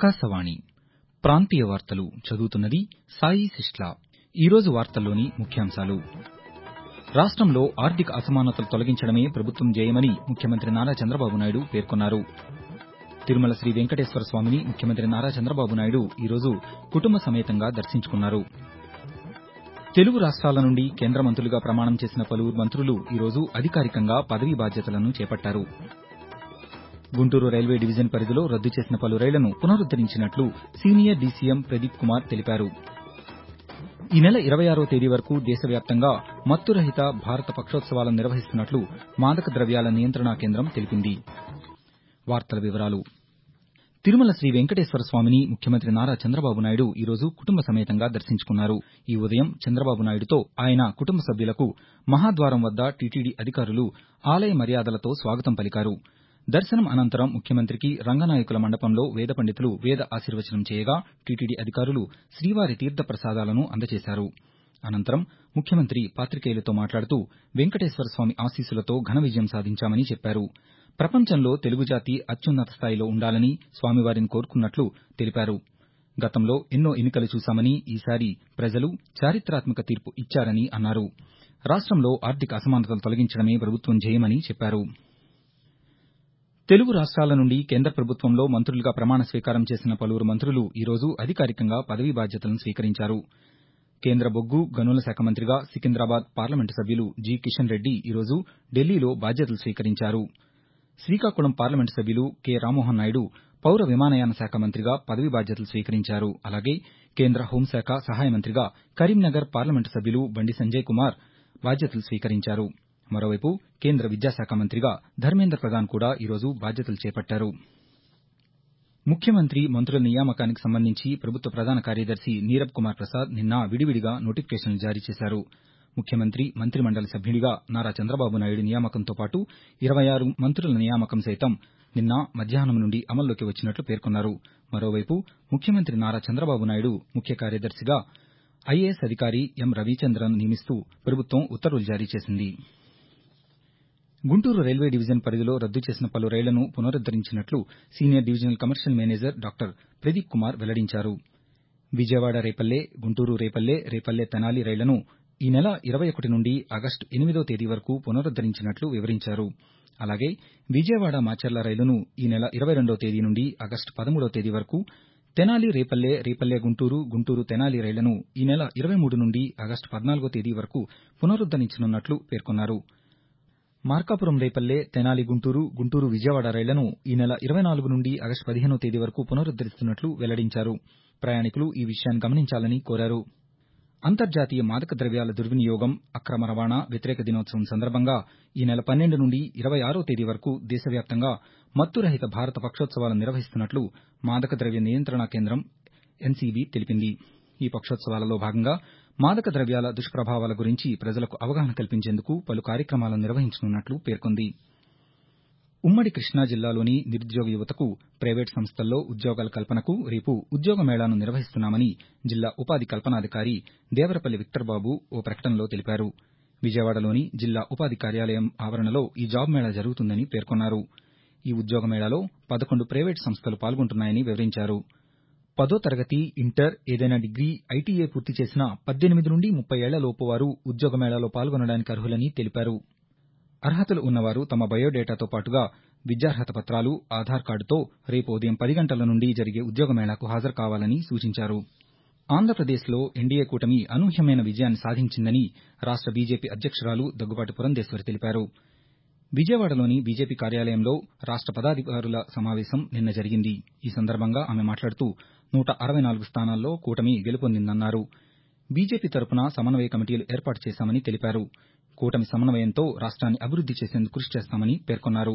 ఆకాశవాణి ప్రాంతీయ వార్తలు చదువుతున్నది సాయి సిస్లా. ఈరోజు వార్తల్లోని ముఖ్యాంశాలు. రాష్టంలో ఆర్థిక అసమానతలు తొలగించడమే ప్రభుత్వం ధ్యేయమని ముఖ్యమంత్రి నారా చంద్రబాబు నాయుడు పేర్కొన్నారు. తిరుమల శ్రీ వెంకటేశ్వర స్వామిని ముఖ్యమంత్రి నారా చంద్రబాబు నాయుడు ఈరోజు కుటుంబ సమేతంగా దర్శించుకున్నారు. తెలుగు రాష్ట్రాల నుండి కేంద్ర మంత్రులుగా ప్రమాణం చేసిన పలువురు మంత్రులు ఈరోజు అధికారికంగా పదవీ బాధ్యతలను చేపట్టారు. గుంటూరు రైల్వే డివిజన్ పరిధిలో రద్దు చేసిన పలు రైళ్లను పునరుద్దరించినట్లు సీనియర్ డీసీఎం ప్రదీప్ కుమార్ తెలిపారు. ఈ నెల 26వ తేదీ వరకు దేశవ్యాప్తంగా మత్తురహిత భారత పక్షోత్సవాలను నిర్వహిస్తున్నట్లు మాదక ద్రవ్యాల నియంత్రణా కేంద్రం తెలిపింది. తిరుమల శ్రీ వెంకటేశ్వర స్వామిని ముఖ్యమంత్రి నారా చంద్రబాబు నాయుడు ఈరోజు కుటుంబ సమేతంగా దర్శించుకున్నారు. ఈ ఉదయం చంద్రబాబు నాయుడుతో ఆయన కుటుంబ సభ్యులకు మహాద్వారం వద్ద టీటీడీ అధికారులు ఆలయ మర్యాదలతో స్వాగతం పలికారు. దర్శనం అనంతరం ముఖ్యమంత్రికి రంగనాయకుల మండపంలో వేద పండితులు వేద ఆశీర్వచనం చేయగా టీటీడీ అధికారులు శ్రీవారి తీర్థ ప్రసాదాలను అందజేశారు. అనంతరం ముఖ్యమంత్రి పాతికేయులతో మాట్లాడుతూ వెంకటేశ్వర స్వామి ఆశీస్సులతో ఘన విజయం సాధించామని చెప్పారు. ప్రపంచంలో తెలుగు జాతి అత్యున్నత స్థాయిలో ఉండాలని స్వామివారిని కోరుకున్నట్లు తెలిపారు. గతంలో ఎన్నో ఎన్నికలు చూశామని ఈసారి ప్రజలు చారిత్రాత్మక తీర్పు ఇచ్చారని అన్నారు. రాష్టంలో ఆర్థిక అసమానతలు తొలగించడమే ప్రభుత్వం ధ్యేయమని చెప్పారు. తెలుగు రాష్ట్రాల నుండి కేంద్ర ప్రభుత్వంలో మంత్రులుగా ప్రమాణ స్వీకారం చేసిన పలువురు మంత్రులు ఈరోజు అధికారికంగా పదవీ బాధ్యతలను స్వీకరించారు. కేంద్ర బొగ్గు గనుల శాఖ మంత్రిగా సికింద్రాబాద్ పార్లమెంటు సభ్యులు జి కిషన్ రెడ్డి ఈరోజు ఢిల్లీలో బాధ్యతలు స్వీకరించారు. శ్రీకాకుళం పార్లమెంటు సభ్యులు కె రామ్మోహన్ నాయుడు పౌర విమానయాన శాఖ మంత్రిగా పదవీ బాధ్యతలు స్వీకరించారు. అలాగే కేంద్ర హోంశాఖ సహాయ మంత్రిగా కరీంనగర్ పార్లమెంటు సభ్యులు బండి సంజయ్ కుమార్ బాధ్యతలు స్వీకరించారు. మరోవైపు కేంద్ర విద్యాశాఖ మంత్రిగా ధర్మేంద్ర ప్రధాన్ కూడా ఈరోజు బాధ్యతలు చేపట్టారు. ముఖ్యమంత్రి మంత్రుల నియామకానికి సంబంధించి ప్రభుత్వ ప్రధాన కార్యదర్శి నీరబ్ కుమార్ ప్రసాద్ నిన్న విడివిడిగా నోటిఫికేషన్లు జారీ చేశారు. ముఖ్యమంత్రి మంత్రిమండలి సభ్యుడిగా నారా చంద్రబాబు నాయుడు నియామకంతో పాటు 26 మంత్రుల నియామకం సైతం నిన్న మధ్యాహ్నం నుండి అమల్లోకి వచ్చినట్లు పేర్కొన్నారు. మరోవైపు ముఖ్యమంత్రి నారా చంద్రబాబు నాయుడు ముఖ్య కార్యదర్శిగా ఐఏఎస్ అధికారి ఎం రవిచంద్రన్ను నియమిస్తూ ప్రభుత్వం ఉత్తర్వులు జారీ చేసింది. గుంటూరు రైల్వే డివిజన్ పరిధిలో రద్దు చేసిన పలు రైళ్లను పునరుద్దరించినట్లు senior divisional commercial manager doctor Pradeep Kumar వెల్లడించారు. విజయవాడ రేపల్లె, గుంటూరు రేపల్లె, రేపల్లె తెనాలి రైళ్లను ఈ నెల 21 నుండి ఆగస్టు 8వ తేదీ వరకు పునరుద్దరించినట్లు వివరించారు. అలాగే విజయవాడ మాచర్ల రైలును ఈ నెల 22వ తేదీ నుండి ఆగస్టు 13వ తేదీ వరకు, తెనాలి రేపల్లె, రేపల్లె గుంటూరు, గుంటూరు తెనాలి రైళ్లను ఈ నెల 23 నుండి ఆగస్టు 14వ తేదీ వరకు పునరుద్దరించనున్నట్లు పేర్కొన్నారు. మార్కాపురం రేపల్లె, తెనాలి గుంటూరు, గుంటూరు విజయవాడ రైళ్లను ఈ నెల 24 నుండి ఆగస్టు 15వ తేదీ వరకు పునరుద్దరిస్తున్నట్లు వెల్లడించారు. ప్రయాణికులు ఈ విషయాన్ని గమనించాలని కోరారు. అంతర్జాతీయ మాదక ద్రవ్యాల దుర్వినియోగం, అక్రమ రవాణా వ్యతిరేక దినోత్సవం సందర్భంగా ఈ నెల 12 నుండి 26వ తేదీ వరకు దేశవ్యాప్తంగా మత్తురహిత భారత పక్షోత్సవాలను నిర్వహిస్తున్నట్లు మాదక ద్రవ్య నియంత్రణా కేంద్రం ఎన్సీబీ తెలిపింది. ఈ పక్షోత్సవాలలో భాగంగా మాదక ద్రవ్యాల దుష్ప్రభావాల గురించి ప్రజలకు అవగాహన కల్పించేందుకు పలు కార్యక్రమాలను నిర్వహించనున్నట్లు పేర్కొంది. ఉమ్మడి కృష్ణా జిల్లాలోని నిరుద్యోగ యువతకు ప్రైవేటు సంస్థల్లో ఉద్యోగాల కల్పనకు రేపు ఉద్యోగ మేళాను నిర్వహిస్తున్నామని జిల్లా ఉపాధి కల్పనాధికారి దేవరపల్లి విక్టర్ బాబు ఓ ప్రకటనలో తెలిపారు. విజయవాడలోని జిల్లా ఉపాధి కార్యాలయం ఆవరణలో ఈ జాబ్ మేళా జరుగుతుందని పేర్కొన్నారు. ఈ ఉద్యోగ మేళాలో 11 ప్రైవేటు సంస్థలు పాల్గొంటున్నాయని వివరించారు. 10వ తరగతి, ఇంటర్, ఏదైనా డిగ్రీ, ఐటీఐ పూర్తి చేసిన 18 నుండి 30 ఏళ్ల లోపు వారు ఉద్యోగ మేళాలో పాల్గొనడానికి అర్హులని తెలిపారు. అర్హతలు ఉన్నవారు తమ బయోడేటాతో పాటుగా విద్యార్హత పత్రాలు, ఆధార్ కార్డుతో రేపు ఉదయం 10 గంటల నుండి జరిగే ఉద్యోగ మేళాకు హాజరు కావాలని సూచించారు. ఆంధ్రప్రదేశ్లో ఎన్డీఏ కూటమి అనూహ్యమైన విజయాన్ని సాధించిందని రాష్ట బీజేపీ అధ్యక్షురాలు దగ్గుబాటి పురంధేశ్వరి తెలిపారు. విజయవాడలోని బీజేపీ కార్యాలయంలో రాష్ట పదాధికారుల సమావేశం నిన్న జరిగింది. ఈ సందర్భంగా ఆమె మాట్లాడుతూ 164 స్థానాల్లో కూటమి గెలుపొందిందన్నారు. బీజేపీ తరపున సమన్వయ కమిటీలు ఏర్పాటు చేశామని తెలిపారు. కూటమి సమన్వయంతో రాష్ట్రాన్ని అభివృద్ది చేసేందుకు కృషి చేస్తామని పేర్కొన్నారు.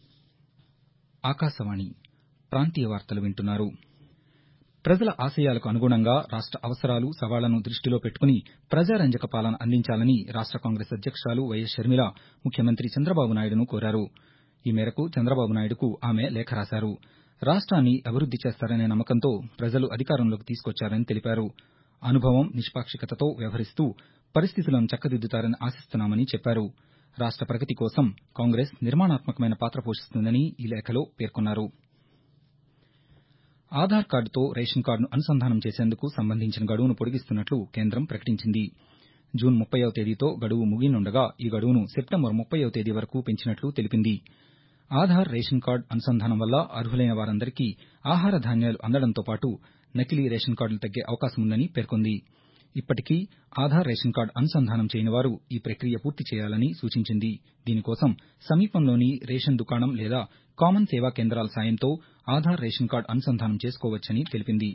ఆకాశవాణి ప్రాంతీయ వార్తలు వింటున్నారు. ప్రజల ఆశయాలకు అనుగుణంగా రాష్ట అవసరాలు, సవాళ్లను దృష్టిలో పెట్టుకుని ప్రజారంజక పాలన అందించాలని రాష్ట కాంగ్రెస్ అధ్యక్షురాలు వైఎస్ షర్మిల ముఖ్యమంత్రి చంద్రబాబు నాయుడును కోరారు. ఈ మేరకు చంద్రబాబు నాయుడుకు ఆమె లేఖ రాశారు. రాష్ట్రాన్ని అభివృద్ది చేస్తారనే నమ్మకంతో ప్రజలు అధికారంలోకి తీసుకొచ్చారని తెలిపారు. అనుభవం, నిష్పాక్షికతతో వ్యవహరిస్తూ పరిస్థితులను చక్కదిద్దుతారని ఆశిస్తున్నామని చెప్పారు. రాష్ట ప్రగతి కోసం కాంగ్రెస్ నిర్మాణాత్మకమైన పాత్ర పోషిస్తుందని ఈ లేఖలో పేర్కొన్నారు. ఆధార్ కార్డుతో రేషన్ కార్డును అనుసంధానం చేసేందుకు సంబంధించిన గడువును పొడిగిస్తున్నట్లు కేంద్రం ప్రకటించింది. జూన్ 30వ తేదీతో గడువు ముగియనుండగా ఈ గడువును సెప్టెంబర్ 30వ తేదీ వరకు పెంచినట్లు తెలిపింది. ఆధార్ రేషన్ కార్డు అనుసంధానం వల్ల అర్హులైన వారందరికీ ఆహార ధాన్యాలు అందడంతో పాటు నకిలీ రేషన్ కార్డులు తగ్గే అవకాశముందని పేర్కొంది. ఇప్పటికీ ఆధార్ రేషన్ కార్డు అనుసంధానం చేయని వారు ఈ ప్రక్రియ పూర్తి చేయాలని సూచించింది. దీనికోసం సమీపంలోని రేషన్ దుకాణం లేదా కామన్ సేవా కేంద్రాల సాయంతో ఆధార్ రేషన్ కార్డు అనుసంధానం చేసుకోవచ్చని తెలిపింది.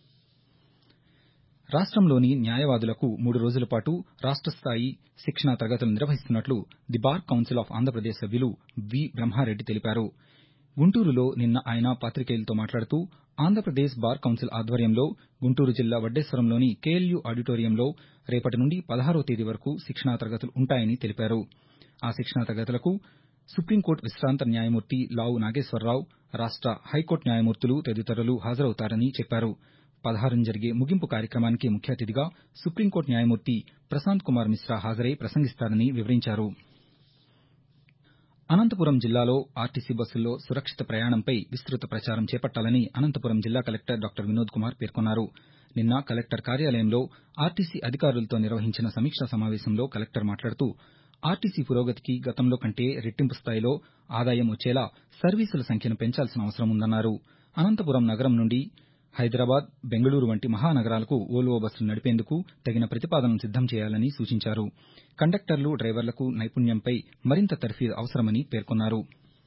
రాష్టంలోని న్యాయవాదులకు 3 రోజుల పాటు రాష్ట స్థాయి శిక్షణా తరగతులు నిర్వహిస్తున్నట్లు the bar council of Andhra Pradesh సభ్యులు వి. బ్రహ్మారెడ్డి తెలిపారు. గుంటూరులో నిన్న ఆయన పాతికేయులతో మాట్లాడుతూ ఆంధ్రప్రదేశ్ బార్ కౌన్సిల్ ఆధ్వర్యంలో గుంటూరు జిల్లా వడ్డేశ్వరంలోని కేఎల్యూ ఆడిటోరియంలో రేపటి నుండి 16వ తేదీ వరకు శిక్షణా తరగతులు ఉంటాయని తెలిపారు. ఆ శిక్షణా తరగతులకు సుప్రీంకోర్టు విశ్రాంత న్యాయమూర్తి లావు నాగేశ్వరరావు, రాష్ట హైకోర్టు న్యాయమూర్తులు తదితరులు హాజరవుతారని చెప్పారు. 16న జరిగే ముగింపు కార్యక్రమానికి ముఖ్య అతిథిగా సుప్రీంకోర్టు న్యాయమూర్తి ప్రశాంత్ కుమార్ మిశ్రా హాజరై ప్రసంగిస్తారని వివరించారు. అనంతపురం జిల్లాలో ఆర్టీసీ బస్సుల్లో సురక్షిత ప్రయాణంపై విస్తృత ప్రచారం చేపట్టాలని అనంతపురం జిల్లా కలెక్టర్ డాక్టర్ వినోద్ కుమార్ పేర్కొన్నారు. నిన్న కలెక్టర్ కార్యాలయంలో ఆర్టీసీ అధికారులతో నిర్వహించిన సమీక్షా సమావేశంలో కలెక్టర్ మాట్లాడుతూ ఆర్టీసీ పురోగతికి గతంలో కంటే రెట్టింపు స్థాయిలో ఆదాయం వచ్చేలా సర్వీసుల సంఖ్యను పెంచాల్సిన అవసరం ఉందన్నారు. అనంతపురం నగరం నుండి హైదరాబాద్, బెంగళూరు వంటి మహానగరాలకు వోల్వో బస్సులు నడిపేందుకు తగిన ప్రతిపాదనలు సిద్దం చేయాలని సూచించారు. కండక్టర్లు, డ్రైవర్లకు నైపుణ్యంపై మరింత తర్ఫీదు అవసరమని పేర్కొన్నారు.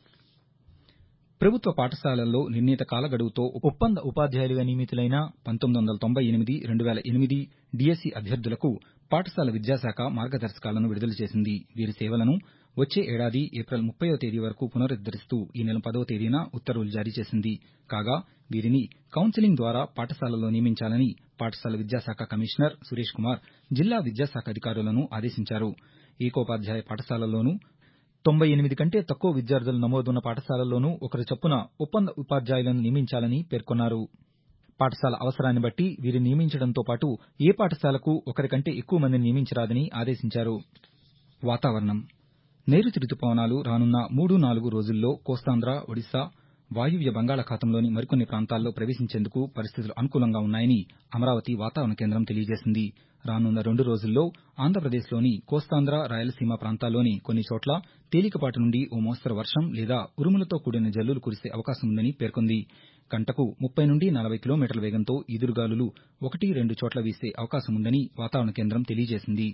ప్రభుత్వ పాఠశాలల్లో నిర్ణీత కాల గడువుతో ఒప్పంద ఉపాధ్యాయులుగా నియమితులైన 1998, 2008 డీఎస్సీ అభ్యర్థులకు పాఠశాల విద్యాశాఖ మార్గదర్శకాలను విడుదల చేసింది. వీరి సేవలను వచ్చే ఏడాది ఏప్రిల్ 30వ తేదీ వరకు పునరుద్దరిస్తూ ఈ నెల 10వ తేదీన ఉత్తర్వులు జారీ చేసింది. కాగా వీరిని కౌన్సెలింగ్ ద్వారా పాఠశాలల్లో నియమించాలని పాఠశాల విద్యాశాఖ కమిషనర్ సురేష్ కుమార్ జిల్లా విద్యాశాఖ అధికారులను ఆదేశించారు. ఏకోపాధ్యాయ పాఠశాలల్లోనూ 98 కంటే తక్కువ విద్యార్థుల నమోదున్న పాఠశాలల్లోనూ ఒకరు చొప్పున ఒప్పంద ఉపాధ్యాయులను నియమించాలని పేర్కొన్నారు. పాఠశాల అవసరాన్ని బట్టి వీరిని నియమించడంతో పాటు ఏ పాఠశాలకు ఒకరి కంటే ఎక్కువ మందిని నియమించరాదని ఆదేశించారు. వాతావరణం. నైరుతి రుతుపవనాలు రానున్న 3-4 రోజుల్లో కోస్తాంధ్ర, ఒడిశా, వాయువ్య బంగాళాఖాతంలోని మరికొన్ని ప్రాంతాల్లో ప్రవేశించేందుకు పరిస్థితులు అనుకూలంగా ఉన్నాయని అమరావతి వాతావరణ కేంద్రం తెలియజేసింది. రానున్న 2 రోజుల్లో ఆంధ్రప్రదేశ్లోని కోస్తాంధ్ర, రాయలసీమ ప్రాంతాల్లోని కొన్ని చోట్ల తేలికపాటి నుండి ఓ మోస్తరు వర్షం లేదా ఉరుములతో కూడిన జల్లులు కురిసే అవకాశం ఉందని పేర్కొంది. గంటకు 30 నుండి 40 కిలోమీటర్ల వేగంతో ఈదురుగాలులు 1-2 చోట్ల వీసే అవకాశం ఉందని వాతావరణ కేంద్రం తెలియజేసింది.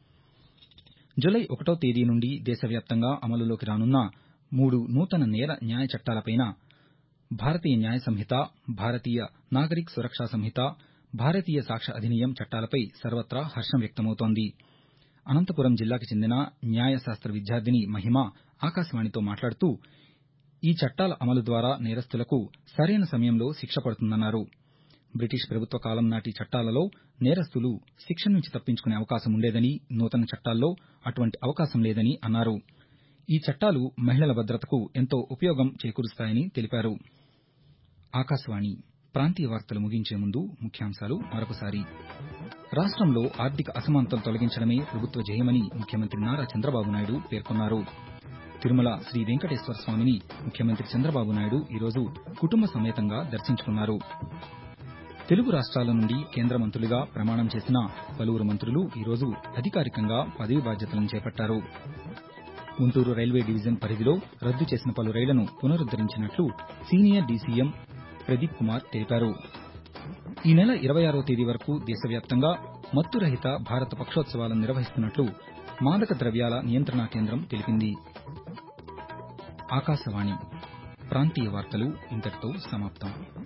జులై 1వ తేదీ నుండి దేశవ్యాప్తంగా అమలులోకి రానున్న 3 నూతన నేర న్యాయ చట్టాలపైన భారతీయ న్యాయ సంహిత, భారతీయ నాగరిక్ సురక్షా సంహిత, భారతీయ సాక్ష్య అధినియం చట్టాలపై సర్వత్రా హర్షం వ్యక్తమవుతోంది. అనంతపురం జిల్లాకు చెందిన న్యాయశాస్త్ర విద్యార్థిని మహిమ ఆకాశవాణితో మాట్లాడుతూ ఈ చట్టాల అమలు ద్వారా నేరస్తులకు సరైన సమయంలో శిక్ష పడుతుందన్నారు. బ్రిటిష్ ప్రభుత్వ కాలం నాటి చట్టాలలో నేరస్తులు శిక్ష నుంచి తప్పించుకునే అవకాశం ఉండేదని, నూతన చట్టాల్లో అటువంటి అవకాశం లేదని అన్నారు. ఈ చట్టాలు మహిళల భద్రతకు ఎంతో ఉపయోగం చేకూరుస్తాయని తెలిపారు. ఆకాశవాణి ప్రాంతీయ వార్తలు ముగించే ముందు ముఖ్యాంశాలు మరొకసారి. రాష్టంలో ఆర్థిక అసమానతలు తొలగించడమే ప్రభుత్వ ధ్యేయమని ముఖ్యమంత్రి నారా చంద్రబాబు నాయుడు పేర్కొన్నారు. తిరుమల శ్రీ వెంకటేశ్వర స్వామిని ముఖ్యమంత్రి చంద్రబాబు నాయుడు ఈరోజు కుటుంబ సమేతంగా దర్శించుకున్నారు. తెలుగు రాష్ట్రాల నుండి కేంద్ర మంత్రులుగా ప్రమాణం చేసిన పలువురు మంత్రులు ఈరోజు అధికారికంగా పదవీ బాధ్యతలను చేపట్టారు. గుంటూరు రైల్వే డివిజన్ పరిధిలో రద్దు చేసిన పలు రైళ్లను పునరుద్దరించినట్లు సీనియర్ డీసీఎం ప్రదీప్ కుమార్ తెలిపారు. ఈ నెల 26వ తేదీ వరకు దేశవ్యాప్తంగా మత్తురహిత భారత పక్షోత్సవాలను నిర్వహిస్తున్నట్లు మాదక ద్రవ్యాల నియంత్రణా కేంద్రం తెలిపింది. ఆకాశవాణి ప్రాంతీయ వార్తలు ఇంతటితో సమాప్తం.